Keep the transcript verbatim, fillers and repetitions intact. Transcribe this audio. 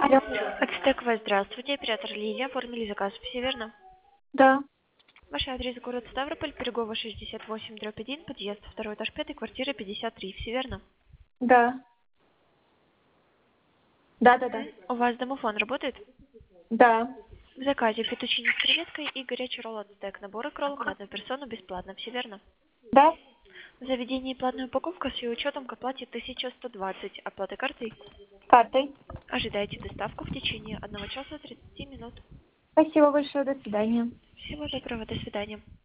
Алло. Ацтек Вест, здравствуйте. Оператор Лилия. Оформили заказ, все верно? Да, Ваш адрес город Ставрополь, Пирогова шестьдесят восемь, дробь один, подъезд, второй этаж, пятый, квартира пятьдесят три, все верно? да. Да, да, да. М, У вас домофон работает? Да. В заказе фетучини с креветкой и горячий ролл Ацтек. Набор икролов на одну персону бесплатно, все верно? Да? В заведении платная упаковка с ее учетом к оплате тысяча сто двадцать. Оплата картой. Картой. Ожидайте доставку в течение одного часа тридцати минут. Спасибо большое. До свидания. Всего доброго, до свидания.